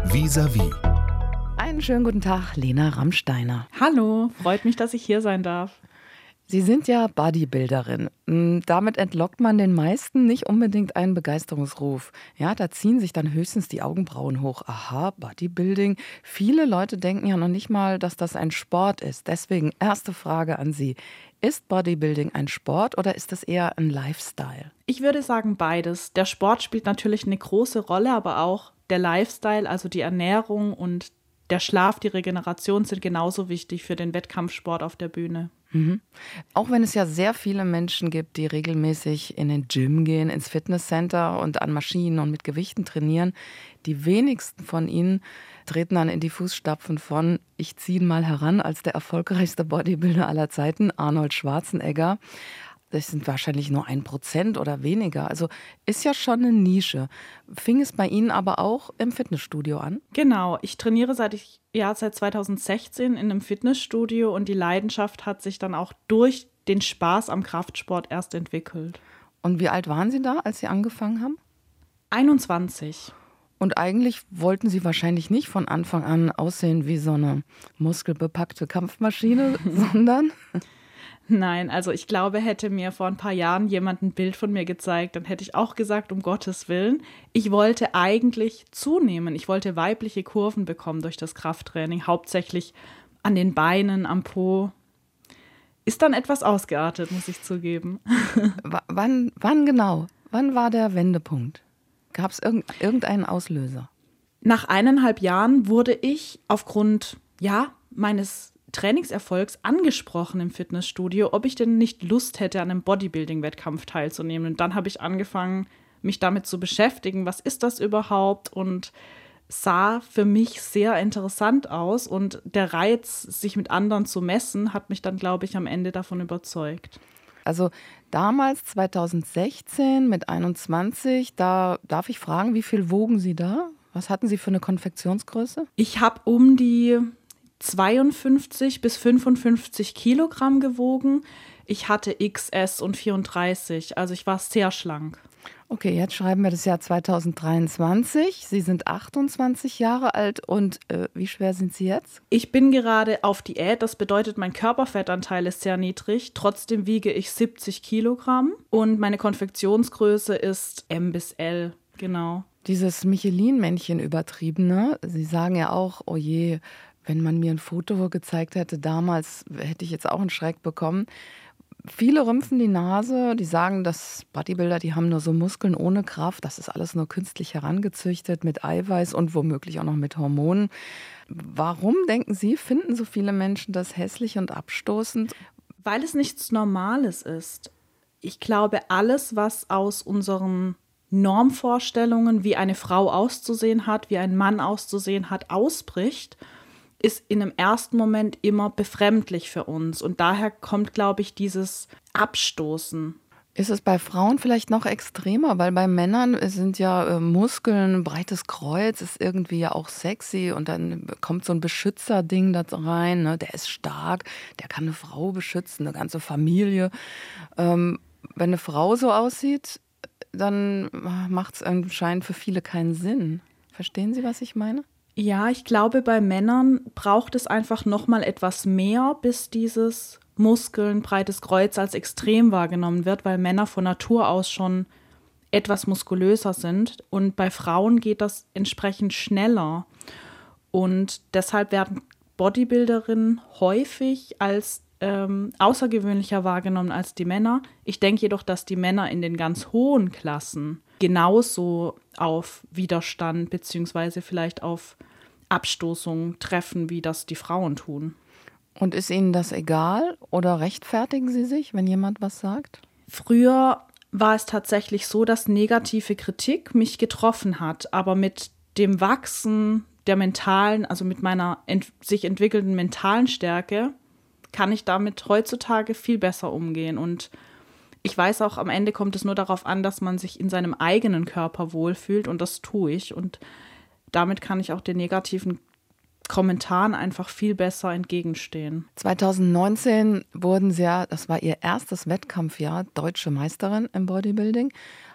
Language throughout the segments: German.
Vis-à-vis. Einen schönen guten Tag, Lena Rammsteiner. Hallo, freut mich, dass ich hier sein darf. Sie sind ja Bodybuilderin. Damit entlockt man den meisten nicht unbedingt einen Begeisterungsruf. Ja, da ziehen sich dann höchstens die Augenbrauen hoch. Aha, Bodybuilding. Viele Leute denken ja noch nicht mal, dass das ein Sport ist. Deswegen erste Frage an Sie. Ist Bodybuilding ein Sport oder ist das eher ein Lifestyle? Ich würde sagen beides. Der Sport spielt natürlich eine große Rolle, aber auch der Lifestyle, also die Ernährung und der Schlaf, die Regeneration sind genauso wichtig für den Wettkampfsport auf der Bühne. Mhm. Auch wenn es ja sehr viele Menschen gibt, die regelmäßig in den Gym gehen, ins Fitnesscenter und an Maschinen und mit Gewichten trainieren, die wenigsten von ihnen treten dann in die Fußstapfen von, ich ziehe ihn mal heran, als der erfolgreichste Bodybuilder aller Zeiten, Arnold Schwarzenegger. Das sind wahrscheinlich nur 1% oder weniger. Also ist ja schon eine Nische. Fing es bei Ihnen aber auch im Fitnessstudio an? Genau, ich trainiere seit 2016 in einem Fitnessstudio und die Leidenschaft hat sich dann auch durch den Spaß am Kraftsport erst entwickelt. Und wie alt waren Sie da, als Sie angefangen haben? 21. Und eigentlich wollten Sie wahrscheinlich nicht von Anfang an aussehen wie so eine muskelbepackte Kampfmaschine, sondern... Nein, also ich glaube, hätte mir vor ein paar Jahren jemand ein Bild von mir gezeigt, dann hätte ich auch gesagt, um Gottes Willen, ich wollte eigentlich zunehmen. Ich wollte weibliche Kurven bekommen durch das Krafttraining, hauptsächlich an den Beinen, am Po. Ist dann etwas ausgeartet, muss ich zugeben. Wann genau? Wann war der Wendepunkt? Gab es irgendeinen Auslöser? Nach 1,5 Jahren wurde ich aufgrund, meines Trainingserfolgs angesprochen im Fitnessstudio, ob ich denn nicht Lust hätte, an einem Bodybuilding-Wettkampf teilzunehmen. Und dann habe ich angefangen, mich damit zu beschäftigen, was ist das überhaupt, und sah für mich sehr interessant aus. Und der Reiz, sich mit anderen zu messen, hat mich dann, glaube ich, am Ende davon überzeugt. Also damals, 2016 mit 21, da darf ich fragen, wie viel wogen Sie da? Was hatten Sie für eine Konfektionsgröße? Ich habe um die 52 bis 55 Kilogramm gewogen. Ich hatte XS und 34, also ich war sehr schlank. Okay, jetzt schreiben wir das Jahr 2023. Sie sind 28 Jahre alt und wie schwer sind Sie jetzt? Ich bin gerade auf Diät, das bedeutet, mein Körperfettanteil ist sehr niedrig. Trotzdem wiege ich 70 Kilogramm und meine Konfektionsgröße ist M bis L, genau. Dieses Michelin-Männchen übertriebene, Sie sagen ja auch, oh je, wenn man mir ein Foto gezeigt hätte damals, hätte ich jetzt auch einen Schreck bekommen. Viele rümpfen die Nase, die sagen, dass Bodybuilder, die haben nur so Muskeln ohne Kraft. Das ist alles nur künstlich herangezüchtet mit Eiweiß und womöglich auch noch mit Hormonen. Warum, denken Sie, finden so viele Menschen das hässlich und abstoßend? Weil es nichts Normales ist. Ich glaube, alles, was aus unseren Normvorstellungen, wie eine Frau auszusehen hat, wie ein Mann auszusehen hat, ausbricht, ist in einem ersten Moment immer befremdlich für uns. Und daher kommt, glaube ich, dieses Abstoßen. Ist es bei Frauen vielleicht noch extremer? Weil bei Männern sind ja Muskeln, ein breites Kreuz ist irgendwie ja auch sexy. Und dann kommt so ein Beschützerding da rein. Ne? Der ist stark, der kann eine Frau beschützen, eine ganze Familie. Wenn eine Frau so aussieht, dann macht es anscheinend für viele keinen Sinn. Verstehen Sie, was ich meine? Ja, ich glaube, bei Männern braucht es einfach noch mal etwas mehr, bis dieses Muskeln, breites Kreuz als extrem wahrgenommen wird, weil Männer von Natur aus schon etwas muskulöser sind. Und bei Frauen geht das entsprechend schneller. Und deshalb werden Bodybuilderinnen häufig als außergewöhnlicher wahrgenommen als die Männer. Ich denke jedoch, dass die Männer in den ganz hohen Klassen genauso auf Widerstand bzw. vielleicht auf Abstoßung treffen, wie das die Frauen tun. Und ist Ihnen das egal oder rechtfertigen Sie sich, wenn jemand was sagt? Früher war es tatsächlich so, dass negative Kritik mich getroffen hat, aber mit dem Wachsen der mentalen, also mit meiner sich entwickelnden mentalen Stärke, kann ich damit heutzutage viel besser umgehen. Und ich weiß auch, am Ende kommt es nur darauf an, dass man sich in seinem eigenen Körper wohlfühlt, und das tue ich. Und damit kann ich auch den negativen Kommentaren einfach viel besser entgegenstehen. 2019 wurden Sie ja, das war Ihr erstes Wettkampfjahr, deutsche Meisterin im Bodybuilding.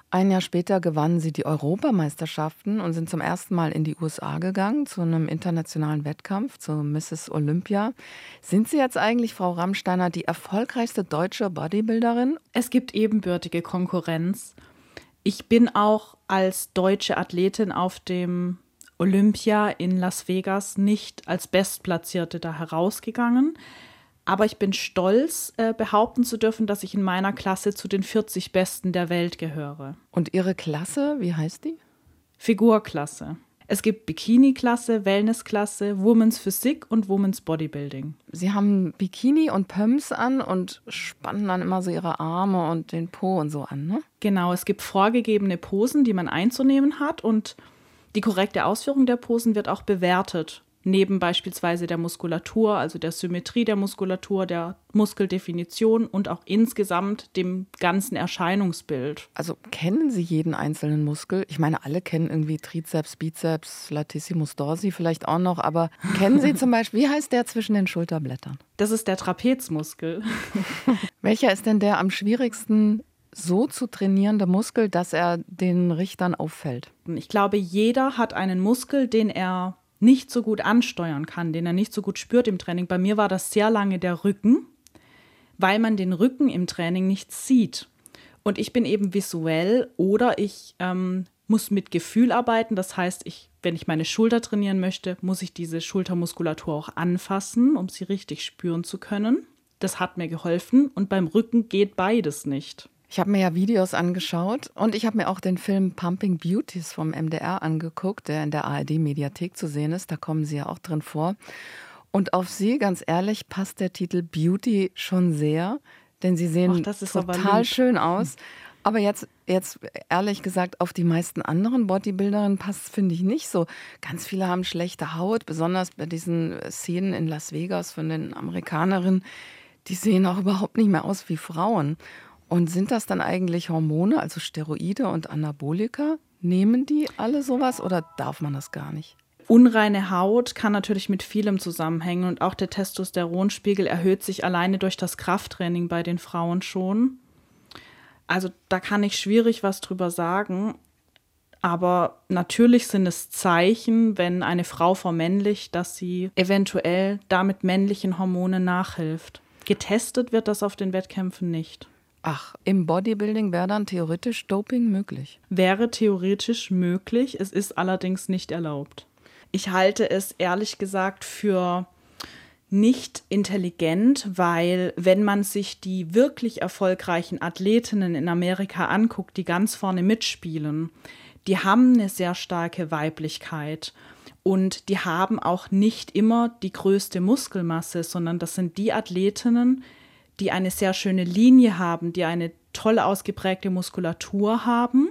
Ein Jahr später gewannen Sie die Europameisterschaften und sind zum ersten Mal in die USA gegangen, zu einem internationalen Wettkampf, zu Mrs. Olympia. Sind Sie jetzt eigentlich, Frau Rammsteiner, die erfolgreichste deutsche Bodybuilderin? Es gibt ebenbürtige Konkurrenz. Ich bin auch als deutsche Athletin auf dem Olympia in Las Vegas nicht als Bestplatzierte da herausgegangen. Aber ich bin stolz, behaupten zu dürfen, dass ich in meiner Klasse zu den 40 Besten der Welt gehöre. Und Ihre Klasse, wie heißt die? Figurklasse. Es gibt Bikini-Klasse, Wellness-Klasse, Women's Physik und Women's Bodybuilding. Sie haben Bikini und Pumps an und spannen dann immer so Ihre Arme und den Po und so an, ne? Genau, es gibt vorgegebene Posen, die man einzunehmen hat und die korrekte Ausführung der Posen wird auch bewertet. Neben beispielsweise der Muskulatur, also der Symmetrie der Muskulatur, der Muskeldefinition und auch insgesamt dem ganzen Erscheinungsbild. Also kennen Sie jeden einzelnen Muskel? Ich meine, alle kennen irgendwie Trizeps, Bizeps, Latissimus dorsi vielleicht auch noch, aber kennen Sie zum Beispiel, wie heißt der zwischen den Schulterblättern? Das ist der Trapezmuskel. Welcher ist denn der am schwierigsten so zu trainierende Muskel, dass er den Richtern auffällt? Ich glaube, jeder hat einen Muskel, den er nicht so gut ansteuern kann, den er nicht so gut spürt im Training. Bei mir war das sehr lange der Rücken, weil man den Rücken im Training nicht sieht. Und ich bin eben visuell oder ich muss mit Gefühl arbeiten. Das heißt, wenn ich meine Schulter trainieren möchte, muss ich diese Schultermuskulatur auch anfassen, um sie richtig spüren zu können. Das hat mir geholfen und beim Rücken geht beides nicht. Ich habe mir ja Videos angeschaut und ich habe mir auch den Film Pumping Beauties vom MDR angeguckt, der in der ARD-Mediathek zu sehen ist. Da kommen Sie ja auch drin vor. Und auf Sie, ganz ehrlich, passt der Titel Beauty schon sehr, denn Sie sehen total schön aus. Aber jetzt ehrlich gesagt, auf die meisten anderen Bodybuilderinnen passt es, finde ich, nicht so. Ganz viele haben schlechte Haut, besonders bei diesen Szenen in Las Vegas von den Amerikanerinnen. Die sehen auch überhaupt nicht mehr aus wie Frauen. Und sind das dann eigentlich Hormone, also Steroide und Anabolika? Nehmen die alle sowas oder darf man das gar nicht? Unreine Haut kann natürlich mit vielem zusammenhängen und auch der Testosteronspiegel erhöht sich alleine durch das Krafttraining bei den Frauen schon. Also da kann ich schwierig was drüber sagen. Aber natürlich sind es Zeichen, wenn eine Frau vermännlicht, dass sie eventuell damit männlichen Hormonen nachhilft. Getestet wird das auf den Wettkämpfen nicht. Ach, im Bodybuilding wäre dann theoretisch Doping möglich? Wäre theoretisch möglich, es ist allerdings nicht erlaubt. Ich halte es ehrlich gesagt für nicht intelligent, weil wenn man sich die wirklich erfolgreichen Athletinnen in Amerika anguckt, die ganz vorne mitspielen, die haben eine sehr starke Weiblichkeit und die haben auch nicht immer die größte Muskelmasse, sondern das sind die Athletinnen, die eine sehr schöne Linie haben, die eine toll ausgeprägte Muskulatur haben,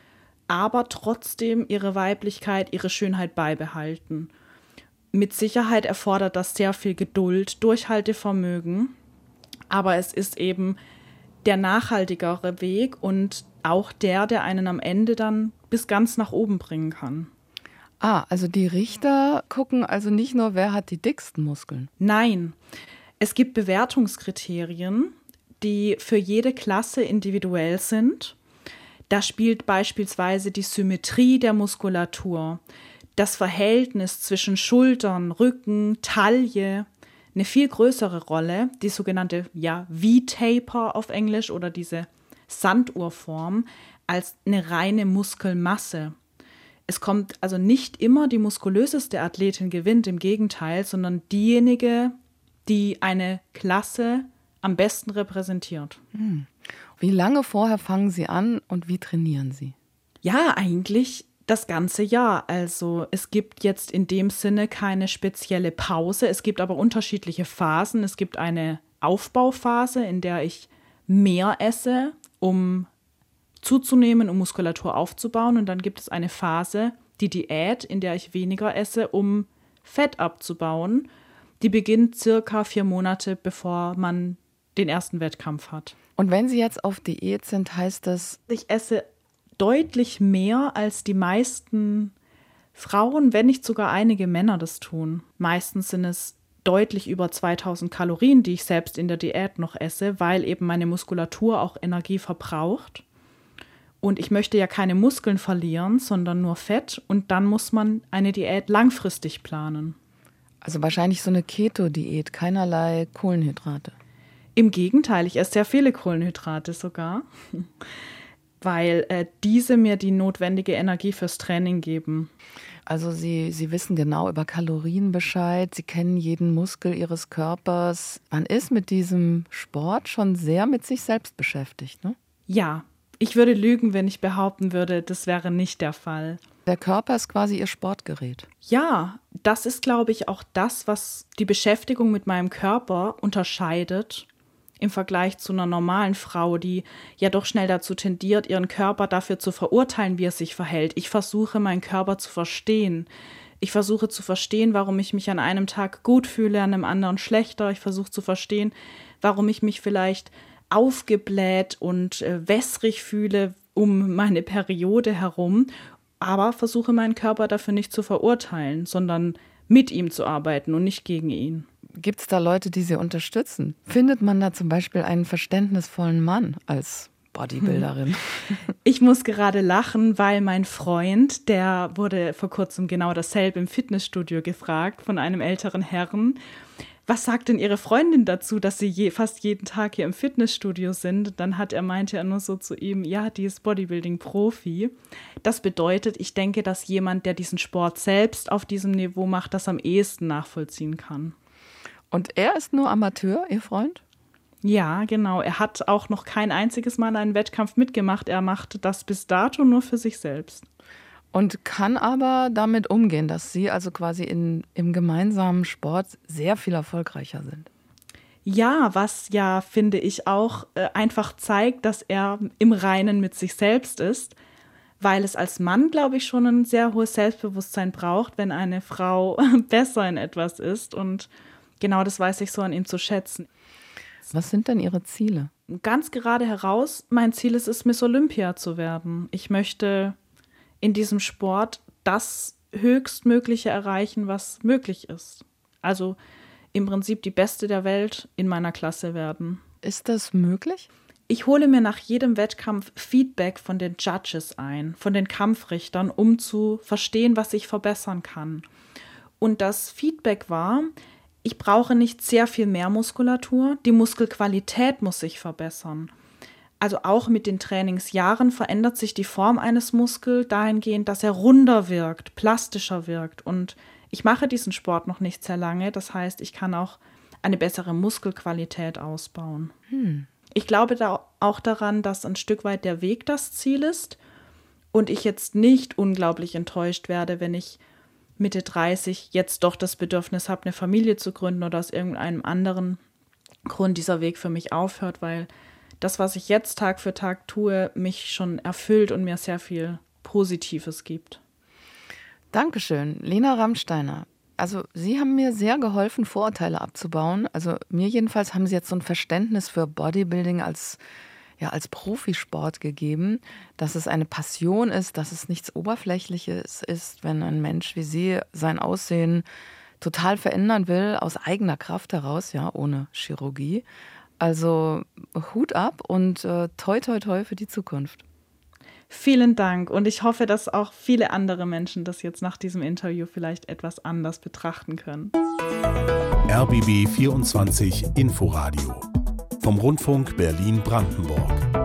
aber trotzdem ihre Weiblichkeit, ihre Schönheit beibehalten. Mit Sicherheit erfordert das sehr viel Geduld, Durchhaltevermögen, aber es ist eben der nachhaltigere Weg und auch der einen am Ende dann bis ganz nach oben bringen kann. Ah, also die Richter gucken also nicht nur, wer hat die dicksten Muskeln? Nein. Es gibt Bewertungskriterien, die für jede Klasse individuell sind. Da spielt beispielsweise die Symmetrie der Muskulatur, das Verhältnis zwischen Schultern, Rücken, Taille eine viel größere Rolle, die sogenannte V-Taper auf Englisch oder diese Sanduhrform, als eine reine Muskelmasse. Es kommt also nicht immer die muskulöseste Athletin gewinnt, im Gegenteil, sondern diejenige, die eine Klasse am besten repräsentiert. Wie lange vorher fangen Sie an und wie trainieren Sie? Ja, eigentlich das ganze Jahr. Also es gibt jetzt in dem Sinne keine spezielle Pause. Es gibt aber unterschiedliche Phasen. Es gibt eine Aufbauphase, in der ich mehr esse, um zuzunehmen, um Muskulatur aufzubauen. Und dann gibt es eine Phase, die Diät, in der ich weniger esse, um Fett abzubauen. Die beginnt circa 4 Monate, bevor man den ersten Wettkampf hat. Und wenn Sie jetzt auf Diät sind, heißt das? Ich esse deutlich mehr als die meisten Frauen, wenn nicht sogar einige Männer das tun. Meistens sind es deutlich über 2000 Kalorien, die ich selbst in der Diät noch esse, weil eben meine Muskulatur auch Energie verbraucht. Und ich möchte ja keine Muskeln verlieren, sondern nur Fett. Und dann muss man eine Diät langfristig planen. Also wahrscheinlich so eine Keto-Diät, keinerlei Kohlenhydrate. Im Gegenteil, ich esse sehr viele Kohlenhydrate sogar, weil diese mir die notwendige Energie fürs Training geben. Also Sie wissen genau über Kalorien Bescheid, Sie kennen jeden Muskel Ihres Körpers. Man ist mit diesem Sport schon sehr mit sich selbst beschäftigt, ne? Ja, ich würde lügen, wenn ich behaupten würde, das wäre nicht der Fall. Der Körper ist quasi Ihr Sportgerät. Ja, das ist, glaube ich, auch das, was die Beschäftigung mit meinem Körper unterscheidet im Vergleich zu einer normalen Frau, die ja doch schnell dazu tendiert, ihren Körper dafür zu verurteilen, wie er sich verhält. Ich versuche, meinen Körper zu verstehen. Ich versuche zu verstehen, warum ich mich an einem Tag gut fühle, an einem anderen schlechter. Ich versuche zu verstehen, warum ich mich vielleicht aufgebläht und wässrig fühle um meine Periode herum, aber versuche meinen Körper dafür nicht zu verurteilen, sondern mit ihm zu arbeiten und nicht gegen ihn. Gibt es da Leute, die Sie unterstützen? Findet man da zum Beispiel einen verständnisvollen Mann als Bodybuilderin? Ich muss gerade lachen, weil mein Freund, der wurde vor kurzem genau dasselbe im Fitnessstudio gefragt von einem älteren Herrn. Was sagt denn Ihre Freundin dazu, dass Sie fast jeden Tag hier im Fitnessstudio sind? Dann meinte er nur so zu ihm, ja, die ist Bodybuilding-Profi. Das bedeutet, ich denke, dass jemand, der diesen Sport selbst auf diesem Niveau macht, das am ehesten nachvollziehen kann. Und er ist nur Amateur, Ihr Freund? Ja, genau. Er hat auch noch kein einziges Mal einen Wettkampf mitgemacht. Er macht das bis dato nur für sich selbst. Und kann aber damit umgehen, dass Sie also quasi im gemeinsamen Sport sehr viel erfolgreicher sind. Ja, was ja, finde ich, auch einfach zeigt, dass er im Reinen mit sich selbst ist, weil es als Mann, glaube ich, schon ein sehr hohes Selbstbewusstsein braucht, wenn eine Frau besser in etwas ist. Und genau das weiß ich so an ihm zu schätzen. Was sind denn Ihre Ziele? Ganz gerade heraus, mein Ziel ist es, Miss Olympia zu werden. Ich möchte in diesem Sport das Höchstmögliche erreichen, was möglich ist. Also im Prinzip die Beste der Welt in meiner Klasse werden. Ist das möglich? Ich hole mir nach jedem Wettkampf Feedback von den Judges ein, von den Kampfrichtern, um zu verstehen, was ich verbessern kann. Und das Feedback war, ich brauche nicht sehr viel mehr Muskulatur, die Muskelqualität muss sich verbessern. Also auch mit den Trainingsjahren verändert sich die Form eines Muskels dahingehend, dass er runder wirkt, plastischer wirkt. Und ich mache diesen Sport noch nicht sehr lange. Das heißt, ich kann auch eine bessere Muskelqualität ausbauen. Ich glaube da auch daran, dass ein Stück weit der Weg das Ziel ist und ich jetzt nicht unglaublich enttäuscht werde, wenn ich Mitte 30 jetzt doch das Bedürfnis habe, eine Familie zu gründen oder aus irgendeinem anderen Grund dieser Weg für mich aufhört, weil das, was ich jetzt Tag für Tag tue, mich schon erfüllt und mir sehr viel Positives gibt. Dankeschön, Lena Rammsteiner. Also Sie haben mir sehr geholfen, Vorurteile abzubauen. Also mir jedenfalls haben Sie jetzt so ein Verständnis für Bodybuilding als Profisport gegeben, dass es eine Passion ist, dass es nichts Oberflächliches ist, wenn ein Mensch wie Sie sein Aussehen total verändern will, aus eigener Kraft heraus, ja, ohne Chirurgie. Also Hut ab und toi toi toi für die Zukunft. Vielen Dank und ich hoffe, dass auch viele andere Menschen das jetzt nach diesem Interview vielleicht etwas anders betrachten können. RBB 24 Inforadio vom Rundfunk Berlin-Brandenburg.